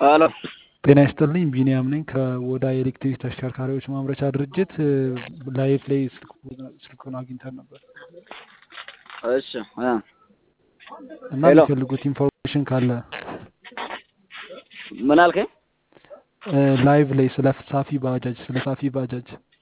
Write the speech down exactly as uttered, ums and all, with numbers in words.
አሎ ጤና ይስጥልኝ ቢኒያም ነኝ ከወዳ ኤሌክትሪክ ተሽከርካሪዎች ማምረቻ ድርጅት ላይፍ ላይ ስልኩን አግኝተን ነበር እሺ አ እና ሄሎ የሚፈልጉት ኢንፎርሜሽን ካለ ምን አልከኝ? ላይቭ ላይ ስለ ሳፊ ባጃጅ ስለ ሳፊ ባጃጅ